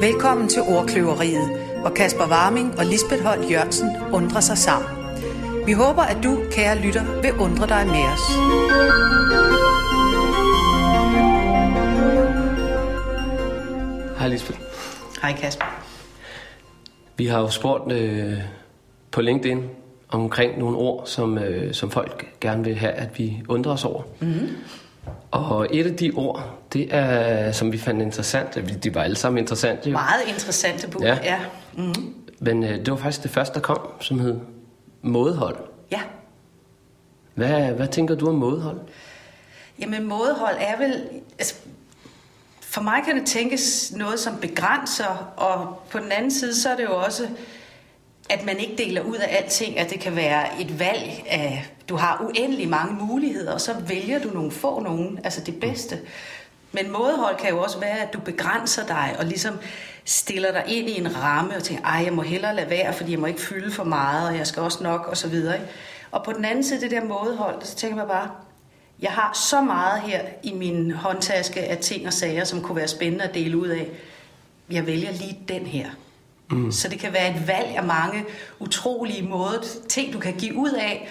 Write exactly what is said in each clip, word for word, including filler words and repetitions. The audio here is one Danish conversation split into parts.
Velkommen til Ordkløveriet, hvor Kasper Warming og Lisbeth Holt Jørgensen undrer sig sammen. Vi håber, at du, kære lytter, vil undre dig med os. Hej Lisbeth. Hej Kasper. Vi har jo spurgt øh, på LinkedIn omkring nogle ord, som, øh, som folk gerne vil have, at vi undrer os over. Mm-hmm. Og et af de ord, det er, som vi fandt interessant, de var alle sammen interessante. Jo. Meget interessante bud, ja. ja. Mm-hmm. Men øh, det var faktisk det første, der kom, som hed mådehold. Ja. Hvad, hvad tænker du om mådehold? Jamen mådehold er vel... Altså, for mig kan det tænkes noget, som begrænser, og på den anden side, så er det jo også, at man ikke deler ud af alting, at det kan være et valg af, du har uendelig mange muligheder, og så vælger du nogle få nogen, altså det bedste. Men mådehold kan jo også være, at du begrænser dig, og ligesom stiller dig ind i en ramme, og tænker, ej, jeg må hellere lade være, fordi jeg må ikke fylde for meget, og jeg skal også nok, og så videre. Og på den anden side, det der mådehold, så tænker man bare, jeg har så meget her i min håndtaske af ting og sager, som kunne være spændende at dele ud af. Jeg vælger lige den her. Mm. Så det kan være et valg af mange utrolige måder, ting du kan give ud af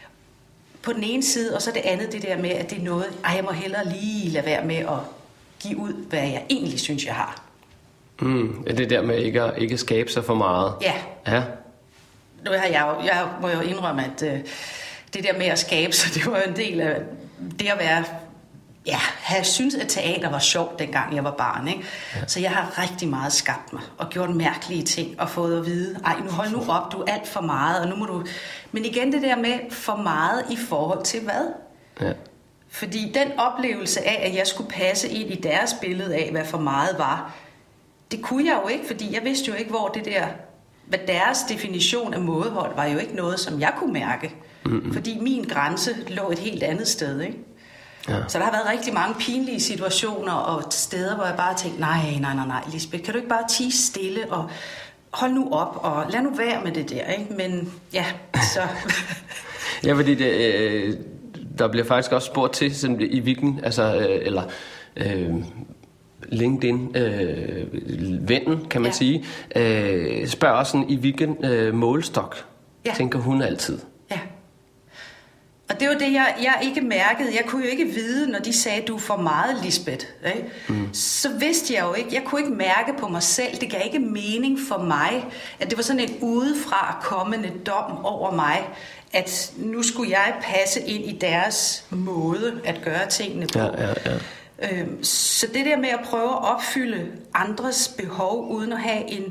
på den ene side, og så det andet, det der med, at det er noget, ej, jeg må hellere lige lade være med at give ud, hvad jeg egentlig synes, jeg har. Mm. Det der med ikke at, ikke at skabe sig for meget. Ja. Ja. Nu har jeg, jo, jeg må jo indrømme, at øh, det der med at skabe sig, det var jo en del af det at være, ja, have syntes, at teater var sjovt, dengang jeg var barn, ikke? Ja. Så jeg har rigtig meget skabt mig, og gjort mærkelige ting, og fået at vide, ej, nu hold nu op, du er alt for meget, og nu må du... Men igen det der med for meget i forhold til hvad? Ja. Fordi den oplevelse af, at jeg skulle passe ind i deres billede af, hvad for meget var, det kunne jeg jo ikke, fordi jeg vidste jo ikke, hvor det der... Hvad deres definition af mådehold var jo ikke noget, som jeg kunne mærke. Mm-hmm. Fordi min grænse lå et helt andet sted, ikke? Ja. Så der har været rigtig mange pinlige situationer og steder, hvor jeg bare tænkte, nej, nej, nej, nej, Lisbeth, kan du ikke bare tie stille og hold nu op og lad nu være med det der, ikke? Men ja, så... ja, fordi det, øh, der bliver faktisk også spurgt til sådan, i hvilken, altså, øh, eller... Øh, LinkedIn øh, vennen, kan man ja. sige, øh, spørger også sådan, i hvilken øh, målestok, ja. tænker hun altid. Ja. Og det var det, jeg, jeg ikke mærkede. Jeg kunne jo ikke vide, når de sagde, du er for meget, Lisbeth. Ikke? Mm. Så vidste jeg jo ikke. Jeg kunne ikke mærke på mig selv. Det gav ikke mening for mig, at det var sådan en udefra kommende dom over mig, at nu skulle jeg passe ind i deres måde at gøre tingene på. Ja, ja, ja. Så det der med at prøve at opfylde andres behov, uden at have en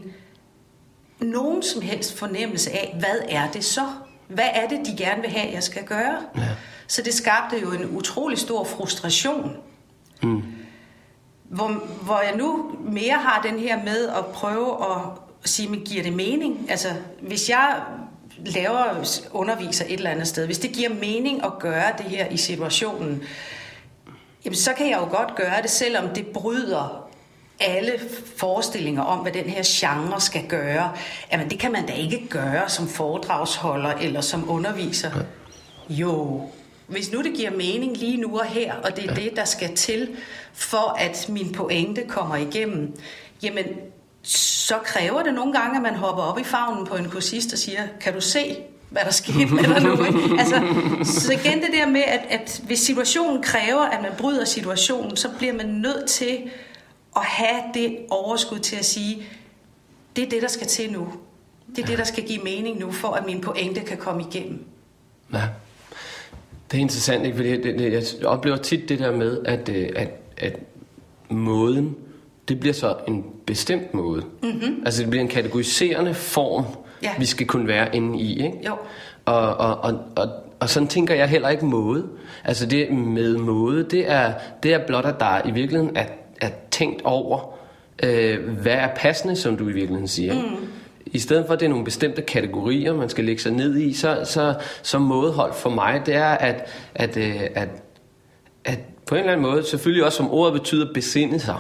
nogen som helst fornemmelse af, hvad er det så? Hvad er det, de gerne vil have, jeg skal gøre? Ja. Så det skabte jo en utrolig stor frustration. Mm. Hvor, hvor jeg nu mere har den her med at prøve at sige, men giver det mening? Altså, hvis jeg laver, underviser et eller andet sted, hvis det giver mening at gøre det her i situationen, jamen, så kan jeg jo godt gøre det, selvom det bryder alle forestillinger om, hvad den her genre skal gøre. Jamen, det kan man da ikke gøre som foredragsholder eller som underviser. Ja. Jo, hvis nu det giver mening lige nu og her, og det er ja. det, der skal til, for at min pointe kommer igennem, jamen, så kræver det nogle gange, at man hopper op i favnen på en kursist og siger, kan du se, hvad der skete med dig nu, ikke? Altså, så igen det der med, at, at hvis situationen kræver, at man bryder situationen, så bliver man nødt til at have det overskud til at sige, det er det, der skal til nu. Det er ja. det, der skal give mening nu, for at min pointe kan komme igennem. Ja, det er interessant, ikke? Fordi det, det, jeg oplever tit det der med, at, at, at måden, det bliver så en bestemt måde. Mm-hmm. Altså det bliver en kategoriserende form, ja. vi skal kunne være inde i, ikke? Jo. Og, og, og, og, og sådan tænker jeg heller ikke mode. Altså det med mode, det er, det er blot, at der i virkeligheden er, er tænkt over, øh, hvad er passende, som du i virkeligheden siger. Mm. I stedet for, at det er nogle bestemte kategorier, man skal lægge sig ned i, så, så, så mådehold for mig, det er, at, at, at, at, at på en eller anden måde, selvfølgelig også som ordet betyder besinde sig,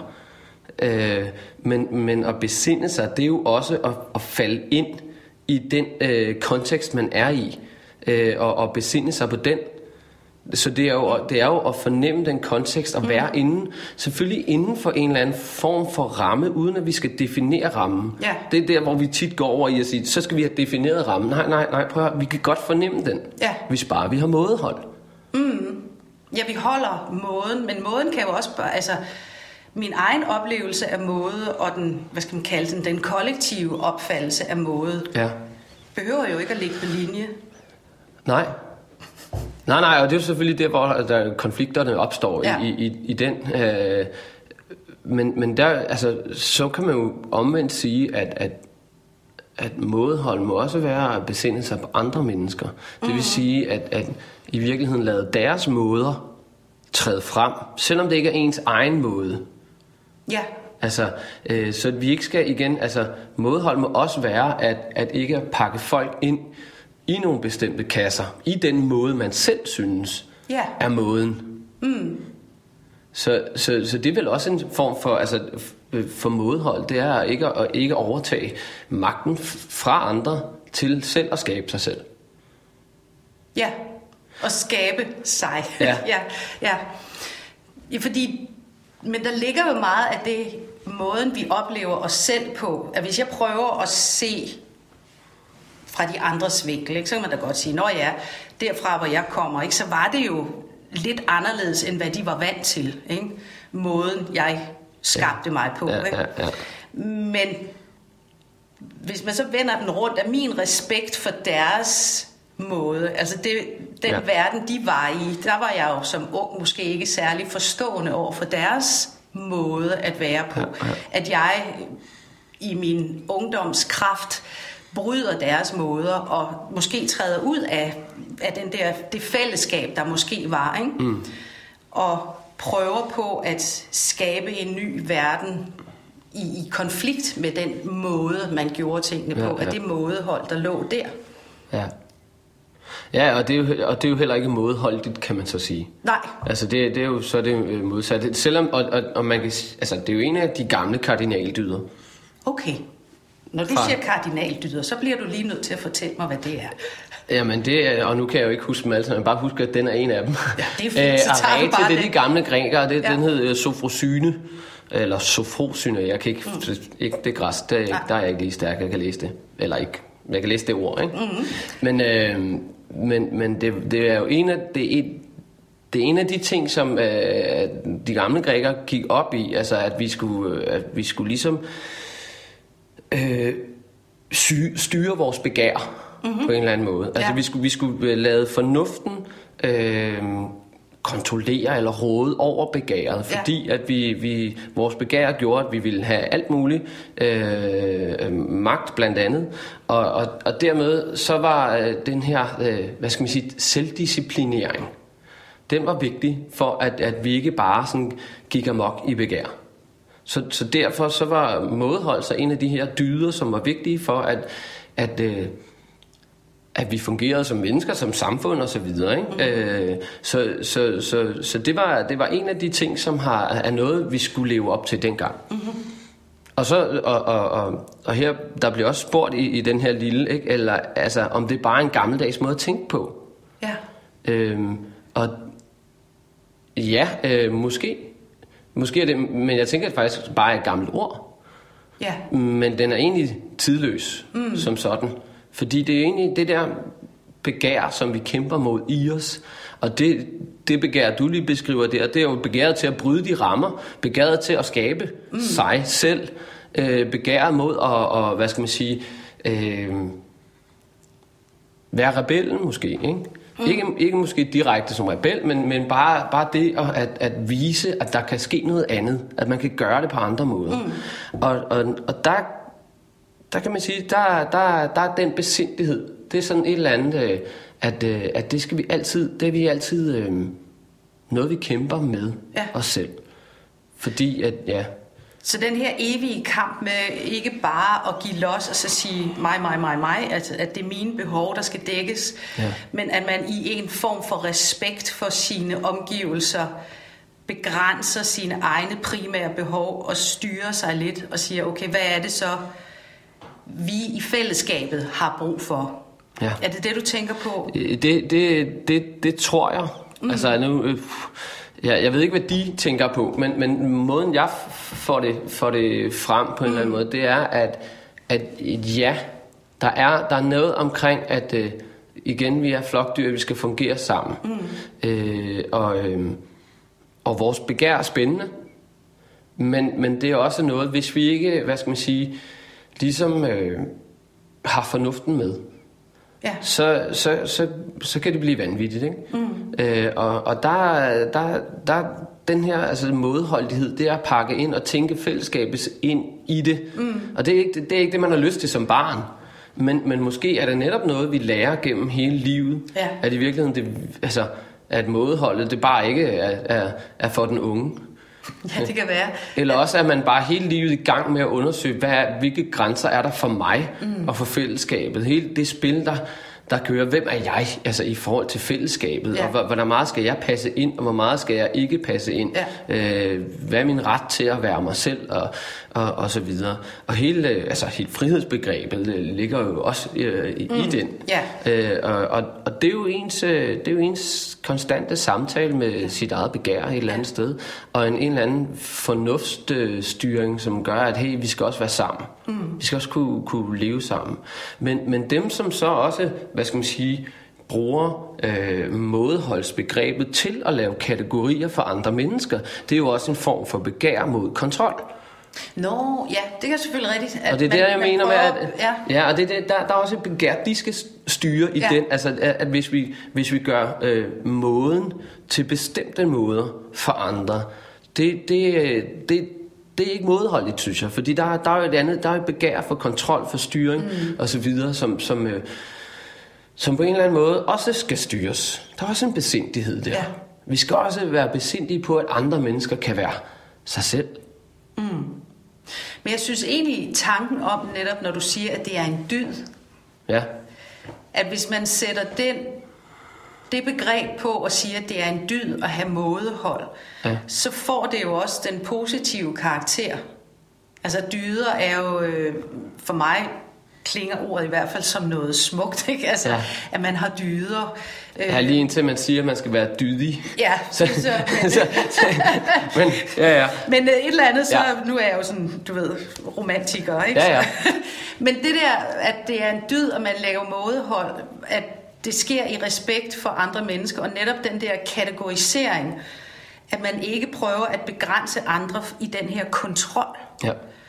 øh, men, men at besinde sig, det er jo også at, at falde ind i den øh, kontekst, man er i, øh, og, og besinde sig på den. Så det er, jo, det er jo at fornemme den kontekst og være mm. inden, selvfølgelig inden for en eller anden form for ramme, uden at vi skal definere rammen. Ja. Det er der, hvor vi tit går over i at sige, så skal vi have defineret rammen. Nej, nej, nej, prøv at høre, vi kan godt fornemme den, ja. hvis bare vi har mådehold. Mm. Ja, vi holder måden, men måden kan jo også bare, altså min egen oplevelse af måde, og den, hvad skal man kalde den, den kollektive opfattelse af måde, ja. behøver jo ikke at ligge på linje. Nej. Nej, nej, og det er jo selvfølgelig der, hvor der konflikterne opstår ja. i, i, i den. Øh, men, men der, altså, så kan man jo omvendt sige, at, at, at mådehold må også være at besinde sig på andre mennesker. Det vil mm. sige, at, at i virkeligheden lade deres måder træde frem, selvom det ikke er ens egen måde. Ja. Altså, øh, så vi ikke skal igen, altså mådehold må også være, at, at ikke at pakke folk ind i nogle bestemte kasser, i den måde, man selv synes, yeah. er måden. Mm. Så, så, så det er vel også en form for, altså, for mådehold, det er ikke at ikke overtage magten fra andre til selv at skabe sig selv. Ja, og skabe sig. Ja. ja, ja. Ja, fordi, men der ligger jo meget af det, måden vi oplever os selv på, at hvis jeg prøver at se fra de andres vinkel, ikke? Så kan man da godt sige, nå ja, derfra hvor jeg kommer, ikke? Så var det jo lidt anderledes, end hvad de var vant til, ikke? Måden jeg skabte ja. mig på. Ja, ikke? ja, ja. Men hvis man så vender den rundt, af min respekt for deres måde, altså det, den ja. verden de var i, der var jeg jo som ung måske ikke særlig forstående over for deres måde at være på. Ja, ja. At jeg i min ungdomskraft bryder deres måder og måske træder ud af, af den der, det fællesskab, der måske var, ikke? Mm. Og prøver på at skabe en ny verden i, i konflikt med den måde, man gjorde tingene ja, på, ja. Af det mådehold, der lå der. Ja. Ja, og det, er jo, og det er jo heller ikke mådeholdigt, kan man så sige. Nej. Altså det, det er jo så det modsatte. Selvom, og, og, og man kan, altså det er jo en af de gamle kardinaldyder. Okay. Når du Fra... siger kardinaldyder, så bliver du lige nødt til at fortælle mig, hvad det er. Jamen det er, og nu kan jeg jo ikke huske dem alle sammen, jeg bare husker, at den er en af dem. Ja, det er fint, så tager Arete, du bare det er den. de gamle grækere, det, ja. Den hed uh, Sofrosyne, eller Sofrosyne, jeg kan ikke, mm. ikke det græs, der, der er jeg ikke lige stærk, jeg kan læse det, eller ikke, jeg kan læse det ord, ikke? Mm-hmm. Men, øh, men, men det, det er jo en af, det er, det er en af de ting, som øh, de gamle grækere gik op i, altså at vi skulle, at vi skulle ligesom øh, sy- styre vores begær. Mm-hmm. På en eller anden måde. Altså ja. vi skulle vi skulle lade fornuften øh, kontrollere eller råde over begæret, fordi ja. at vi vi vores begær gjorde, at vi ville have alt muligt øh, magt blandt andet, og og og dermed så var øh, den her øh, hvad skal man sige selvdisciplinering. Den var vigtig for at at vi ikke bare sådan gik amok i begær. Så så derfor så var mådehold så en af de her dyder, som var vigtige for at at øh, at vi fungerede som mennesker, som samfund og så videre, ikke? Mm. Øh, så så så så det var det var en af de ting, som har er noget vi skulle leve op til dengang. Mm-hmm. Og så og og og, og her der bliver også spurgt i, i den her lille, ikke? Eller altså om det er bare en gammeldags måde at tænke på. Ja. Øhm, og ja, øh, måske måske er det, men jeg tænker at det faktisk bare er et gammelt ord. Ja. Men den er egentlig tidløs mm. som sådan. Fordi det er egentlig det der begær, som vi kæmper mod i os. Og det, det begær, du lige beskriver der, det er jo begæret til at bryde de rammer. Begæret til at skabe mm. sig selv. Øh, begæret mod at, og, hvad skal man sige, øh, være rebellen måske, ikke? Mm. Ikke, ikke måske direkte som rebel, men, men bare, bare det at, at vise, at der kan ske noget andet. At man kan gøre det på andre måder. Mm. Og, og, og der Der kan man sige, der, der, der er den besindighed. Det er sådan et eller andet, at, at det skal vi altid, det er vi altid øh, noget, vi kæmper med ja. os selv. Fordi at, ja. Så den her evige kamp med ikke bare at give los og så sige mig, mig, mig, mig, altså at det er mine behov, der skal dækkes, ja. Men at man i en form for respekt for sine omgivelser begrænser sine egne primære behov og styrer sig lidt og siger, okay, hvad er det så, vi i fællesskabet har brug for? Ja. Er det det, du tænker på? Det, det, det, det tror jeg. Mm. Altså nu, øh, jeg, jeg ved ikke, hvad de tænker på, men, men måden jeg får det, får det frem på en mm. eller anden måde, det er, at, at ja, der er, der er noget omkring, at øh, igen, vi er flokdyr, vi skal fungere sammen. Mm. Øh, og, øh, og vores begær er spændende, men, men det er også noget, hvis vi ikke, hvad skal man sige, ligesom øh, har fornuften med, ja. så, så, så, så kan det blive vanvittigt, ikke? Mm. Øh, og og der, der, der den her altså mådeholdighed, det er at pakke ind og tænke fællesskabet ind i det. Mm. Og det er, ikke, det er ikke det, man har lyst til som barn. Men, men måske er det netop noget, vi lærer gennem hele livet. Ja. At i virkeligheden, det, altså, at mådeholdet, det bare ikke er, er, er for den unge. Ja, det kan være. Eller også er man bare hele livet i gang med at undersøge, hvad er, hvilke grænser er der for mig mm. og for fællesskabet. Hele det spil, der, der kører, hvem er jeg altså i forhold til fællesskabet, ja. og hvor, hvor meget skal jeg passe ind, og hvor meget skal jeg ikke passe ind. Ja. Øh, hvad er min ret til at være mig selv, og, og, og så videre. Og hele, altså, hele frihedsbegrebet ligger jo også øh, i, mm. i den. Ja. Øh, og, og, og det er jo ens, det er jo ens konstante samtale med ja. sit eget begær et eller andet ja. sted, og en, en eller anden fornuftsstyring, som gør, at hey, vi skal også være sammen. Mm. Vi skal også kunne, kunne leve sammen. Men, men dem, som så også, hvad skal man sige, bruger øh, mådeholdsbegrebet til at lave kategorier for andre mennesker, det er jo også en form for begær mod kontrol. Nå, ja, det er selvfølgelig rigtigt. Og det er det, jeg mener med, at ja. Ja, og det, det, der, der er også et begær, de skal styre i ja. den, altså at, at hvis vi, hvis vi gør øh, måden til bestemte måder for andre, det, det, det, det er ikke mådeholdigt, synes jeg, fordi der, der er jo et andet, der er et begær for kontrol, for styring mm. og så videre, som, som, øh, som på en eller anden måde også skal styres. Der er også en besindighed der. Ja. Vi skal også være besindige på, at andre mennesker kan være sig selv. Mm. Men jeg synes egentlig tanken om netop, når du siger, at det er en dyd, ja. at hvis man sætter den, det begreb på og siger, at det er en dyd at have mådehold, ja. så får det jo også den positive karakter. Altså dyder er jo øh, for mig klinger ordet i hvert fald som noget smukt, ikke? Altså, ja. at man har dyder. Ja, lige indtil man siger, at man skal være dydig. Ja, så, så, men, så, så, men, ja, ja. men et eller andet, så ja. nu er jeg jo sådan, du ved, romantiker, ikke? Ja, ja. Men det der, at det er en dyd, og man laver mådehold, at det sker i respekt for andre mennesker, og netop den der kategorisering, at man ikke prøver at begrænse andre i den her kontrol. Ja.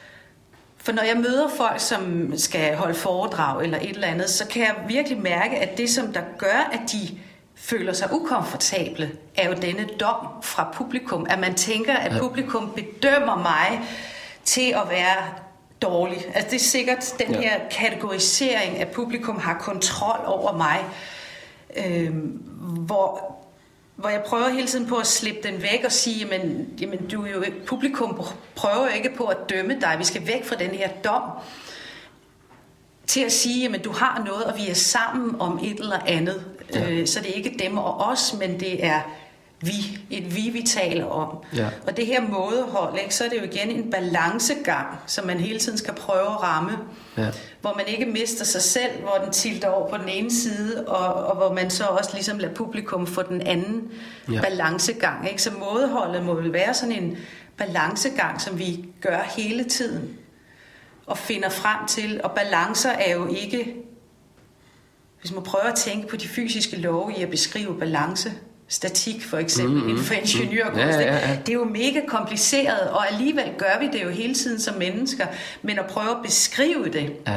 For når jeg møder folk, som skal holde foredrag eller et eller andet, så kan jeg virkelig mærke, at det, som der gør, at de føler sig ukomfortable, er jo denne dom fra publikum. At man tænker, at publikum bedømmer mig til at være dårlig. Altså det er sikkert den her kategorisering, at publikum har kontrol over mig, øh, hvor... hvor jeg prøver hele tiden på at slippe den væk og sige, jamen, jamen du er jo, publikum prøver jo ikke på at dømme dig, vi skal væk fra den her dom, til at sige, jamen du har noget, og vi er sammen om et eller andet. Ja. Øh, så det er ikke dem og os, men det er vi, et vi, vi taler om. Ja. Og det her mådehold, ikke, så er det jo igen en balancegang, som man hele tiden skal prøve at ramme. Ja. Hvor man ikke mister sig selv, hvor den tilter over på den ene side, og, og hvor man så også ligesom lader publikum få den anden ja. balancegang. Ikke? Så mådeholdet må vel være sådan en balancegang, som vi gør hele tiden, og finder frem til. Og balancer er jo ikke, hvis man prøver at tænke på de fysiske love i at beskrive balance, statik for eksempel, mm-hmm. inden for ingeniørkunst. Ja, ja, ja. Det er jo mega kompliceret, og alligevel gør vi det jo hele tiden som mennesker, men at prøve at beskrive det, ja.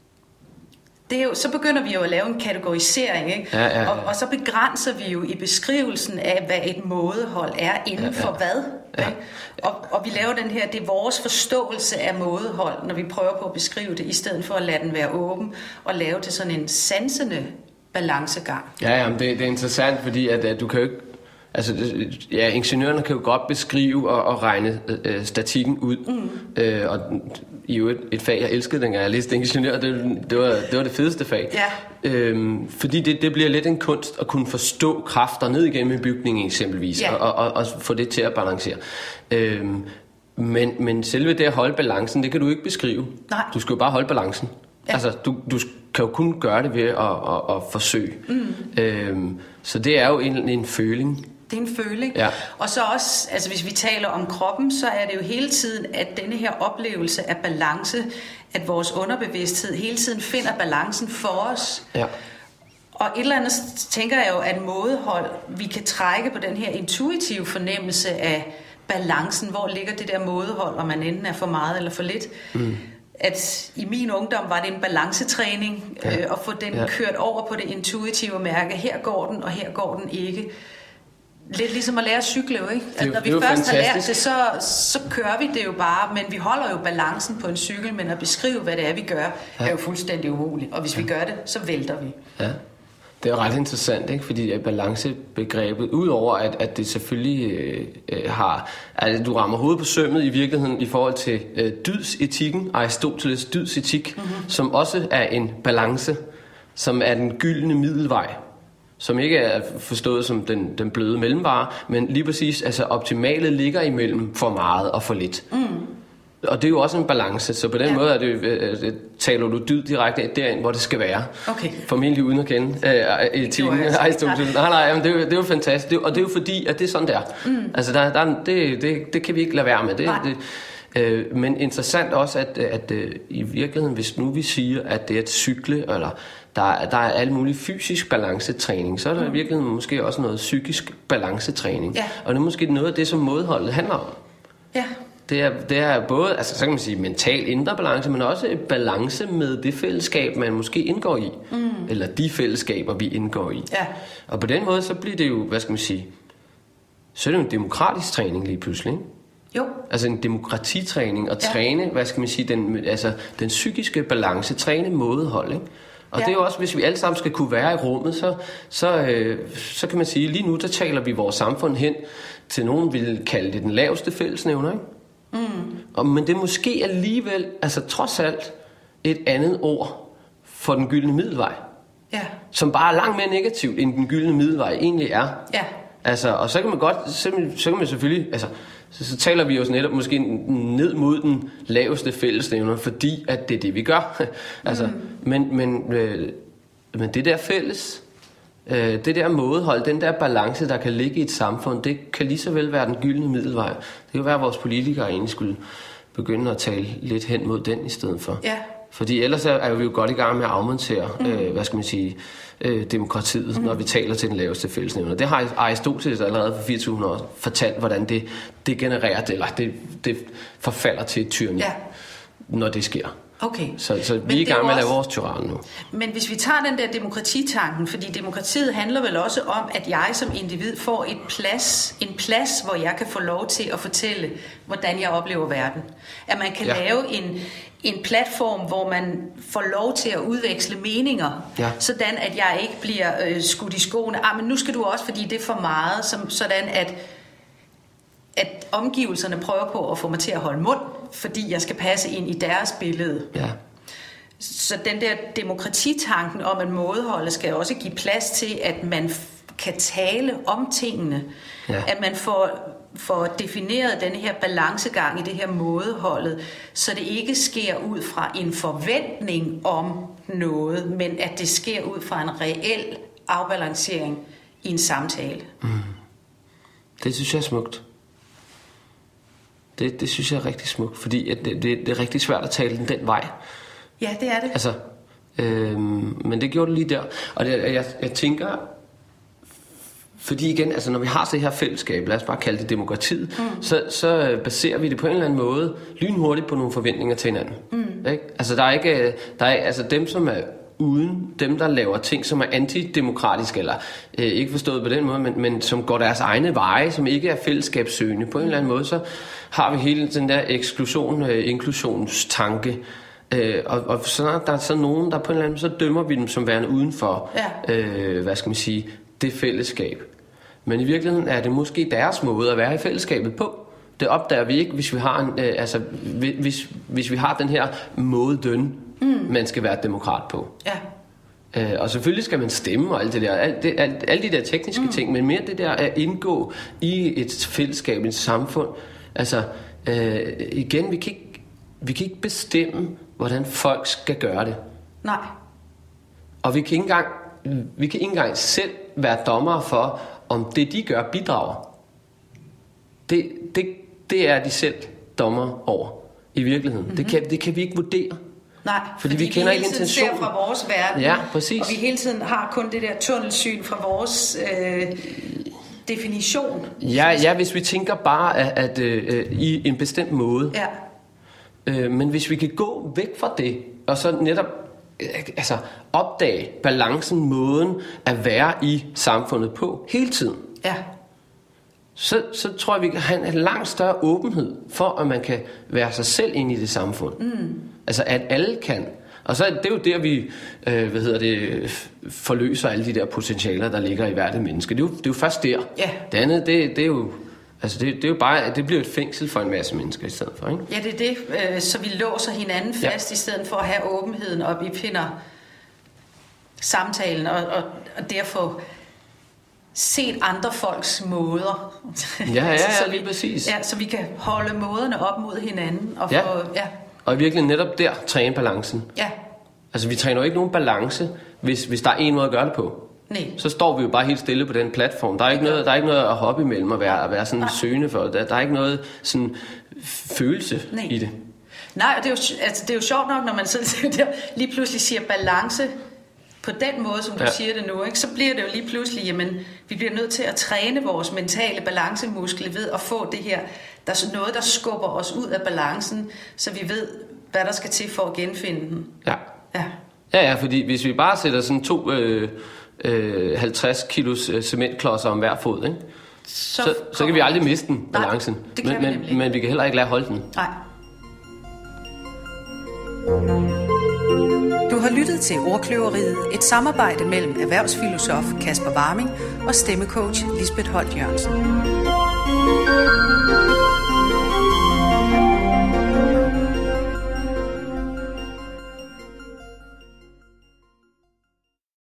det er jo, så begynder vi jo at lave en kategorisering, ikke? Ja, ja, ja. Og, og så begrænser vi jo i beskrivelsen af, hvad et mådehold er inden ja, ja. for hvad. Ja. Og, og vi laver den her, det er vores forståelse af mådehold, når vi prøver på at beskrive det, i stedet for at lade den være åben, og lave det sådan en sansende balancegang. Ja, ja, men det, det er interessant, fordi at, at du kan jo ikke, altså ja, ingeniørerne kan jo godt beskrive og, og regne øh, statikken ud. Mm. Øh, og i jo et, et fag, jeg elskede dengang jeg læste ingeniør, det, det, var, det var det fedeste fag. Ja. Øhm, fordi det, det bliver lidt en kunst at kunne forstå kræfter ned igennem en bygning eksempelvis, ja. og, og, og få det til at balancere. Øhm, men, men selve det at holde balancen, det kan du ikke beskrive. Nej. Du skal jo bare holde balancen. Ja. Altså, du, du kan jo kun gøre det ved at, at, at forsøge. Mm. Øhm, så det er jo en, en føling. Det er en føling. Ja. Og så også, altså hvis vi taler om kroppen, så er det jo hele tiden, at denne her oplevelse af balance, at vores underbevidsthed hele tiden finder balancen for os. Ja. Og et eller andet tænker jeg jo, at mådehold, vi kan trække på den her intuitive fornemmelse af balancen, hvor ligger det der mådehold, om man enten er for meget eller for lidt. Mm. At i min ungdom var det en balancetræning, ja. øh, at få den ja. kørt over på det intuitive mærke. Her går den, og her går den ikke. Lidt ligesom at lære at cykle, jo, ikke? At når vi først fantastisk. har lært det, så, så kører vi det jo bare, men vi holder jo balancen på en cykel, men at beskrive, hvad det er, vi gør, ja. er jo fuldstændig umuligt. Og hvis ja. vi gør det, så vælter vi. Ja. Det er jo ret interessant, ikke? Fordi balancebegrebet, udover at, at det selvfølgelig øh, har, at du rammer hovedet på sømmet i virkeligheden i forhold til øh, dydsetikken, Aristoteles dydsetik, mm-hmm. som også er en balance, som er den gyldne middelvej, som ikke er forstået som den, den bløde mellemvare, men lige præcis, altså optimale ligger imellem for meget og for lidt. Mm. Og det er jo også en balance, så på den ja. måde er det, øh, taler du dyd direkte derind, hvor det skal være. Okay. Formentlig uden at kende øh, etikken. Nej, nej, nej, men det, er jo, det er jo fantastisk. Det er, og det er jo fordi, at det er sådan der. Mm. Altså, der, der, det, det, det kan vi ikke lade være med. Det, det, øh, men interessant også, at, at øh, i virkeligheden, hvis nu vi siger, at det er et cykle, eller der, der er alle mulige fysisk balancetræning, så er der mm. i virkeligheden måske også noget psykisk balancetræning. Ja. Og det er måske noget af det, som mådeholdet handler om. Ja. Det er, det er både, altså så kan man sige, mental indre balance, men også et balance med det fællesskab, man måske indgår i. Mm. Eller de fællesskaber, vi indgår i. Ja. Og på den måde, så bliver det jo, hvad skal man sige, så er det jo en demokratisk træning lige pludselig, ikke? Jo. Altså en demokratitræning, og træne, ja. hvad skal man sige, den, altså den psykiske balance, træne mådehold, ikke? Og ja. det er jo også, hvis vi alle sammen skal kunne være i rummet, så, så, øh, så kan man sige, lige nu, der taler vi vores samfund hen til nogen vil kalde det den laveste fællesnævner, ikke? Mm. Og, men det er måske alligevel, altså trods alt, et andet ord for den gyldne middelvej. Ja. Som bare er langt mere negativt, end den gyldne middelvej egentlig er. Ja. Altså, og så kan man godt, så, så kan man selvfølgelig, altså, så, så taler vi jo netop måske ned mod den laveste fællesnævner, fordi at det er det, vi gør. altså, mm. men, men, øh, men det der fælles, øh, det der mådehold, den der balance, der kan ligge i et samfund, det kan lige så vel være den gyldne middelvej. Det kan jo være, at vores politikere egentlig skulle begynde at tale lidt hen mod den i stedet for. Ja. Fordi ellers er vi jo godt i gang med at afmontere, mm. øh, hvad skal man sige, øh, demokratiet, mm. når vi taler til den laveste fællesnævner. Det har Aristoteles allerede for fire tusind år fortalt, hvordan det degenererer, eller det, det forfalder til et tyranni, ja. når det sker. Okay. Så, så vi er i gang med at lave vores tyrann nu. Men hvis vi tager den der demokratitanken, fordi demokratiet handler vel også om, at jeg som individ får et plads, en plads, hvor jeg kan få lov til at fortælle, hvordan jeg oplever verden. At man kan ja. lave en, en platform, hvor man får lov til at udveksle meninger, ja. sådan at jeg ikke bliver øh, skudt i skoene. Ah, men nu skal du også, fordi det er for meget, som, sådan at at omgivelserne prøver på at få mig til at holde mund, fordi jeg skal passe ind i deres billede. Ja. Så den der demokratitanken om, at mådeholdet skal også give plads til, at man f- kan tale om tingene. Ja. At man får, får defineret denne her balancegang i det her mådeholdet, så det ikke sker ud fra en forventning om noget, men at det sker ud fra en reel afbalancering i en samtale. Mm. Det synes jeg er smukt. Det, det synes jeg er rigtig smukt, fordi at det, det, det er rigtig svært at tale den, den vej. Ja, det er det. Altså, øhm, men det gjorde det lige der. Og det, jeg, jeg tænker, fordi igen, altså når vi har så det her fællesskab, lad os bare kalde det demokratiet, mm. så, så baserer vi det på en eller anden måde lynhurtigt på nogle forventninger til hinanden. Mm. Ikke? Altså der er ikke, der er, altså dem som er uden, dem der laver ting, som er antidemokratiske, eller øh, ikke forstået på den måde, men, men som går deres egne veje, som ikke er fællesskabssøgende på en eller anden måde, så har vi hele den der eksklusion, øh, inklusionstanke, øh, og, og så der er så nogen, der på en eller anden måde, så dømmer vi dem som værende udenfor, ja. øh, hvad skal man sige, det fællesskab. Men i virkeligheden er det måske deres måde at være i fællesskabet på. Det opdager vi ikke, hvis vi har en, øh, altså hvis, hvis vi har den her måde døn, mm. man skal være demokrat på. Ja. Øh, og selvfølgelig skal man stemme og alt det der, alt det, alt, alle de der tekniske mm. ting, men mere det der at indgå i et fællesskab, et samfund. Altså øh, igen, vi kan ikke, vi kan ikke bestemme, hvordan folk skal gøre det. Nej. Og vi kan ikke engang, vi kan ikke engang selv være dommere for, om det de gør bidrager. Det, det, det er de selv dommer over i virkeligheden. Mm-hmm. Det, kan, det kan vi ikke vurdere. Nej, fordi, fordi vi kender vi hele ikke tiden intentionen. ser fra vores verden, ja, præcis. og vi hele tiden har kun det der tunnelsyn fra vores øh, definition. Ja, ja, hvis vi tænker bare at, at, at, uh, i en bestemt måde. Ja. Uh, men hvis vi kan gå væk fra det, og så netop uh, altså, opdage balancen, måden at være i samfundet på hele tiden. Ja. Så, så tror jeg, vi kan have en langt større åbenhed for, at man kan være sig selv ind i det samfund. Mm. Altså, at alle kan. Og så det er jo der, vi øh, hvad hedder det, forløser alle de der potentialer, der ligger i hvert menneske. Det er jo, det er jo først der. Ja. Det andet, det, det er jo... Altså, det, det er jo bare... Det bliver et fængsel for en masse mennesker i stedet for, ikke? Ja, det er det. Øh, så vi låser hinanden fast, ja. I stedet for at have åbenheden, og vi finder samtalen, og, og, og derfor... set andre folks måder. Ja, ja, ja, så lige vi, præcis. Ja, så vi kan holde måderne op mod hinanden. Og, ja. få, ja. og virkelig netop der træne balancen. Ja. Altså, vi træner jo ikke nogen balance, hvis, hvis der er en måde at gøre det på. Nej. Så står vi jo bare helt stille på den platform. Der er ikke, noget, der er ikke noget at hoppe imellem og være, at være sådan søgende for. Der, der er ikke noget sådan følelse Nej. i det. Nej, og det er jo, altså, det er jo sjovt nok, når man så der lige pludselig siger balance på den måde, som du ja. siger det nu, ikke? Så bliver det jo lige pludselig, jamen, vi bliver nødt til at træne vores mentale balancemuskel ved at få det her, der er noget, der skubber os ud af balancen, så vi ved, hvad der skal til for at genfinde den. Ja. Ja, ja, ja, fordi hvis vi bare sætter sådan to øh, øh, halvtreds kilos øh, cementklodser om hver fod, ikke? Så, så, så kan vi aldrig miste den, balancen. Nej, det kan men, vi men, men vi kan heller ikke lade holde den. Nej. Du har lyttet til Ordkløveriet, et samarbejde mellem erhvervsfilosof Kasper Warming og stemmecoach Lisbeth Holt Jørgensen.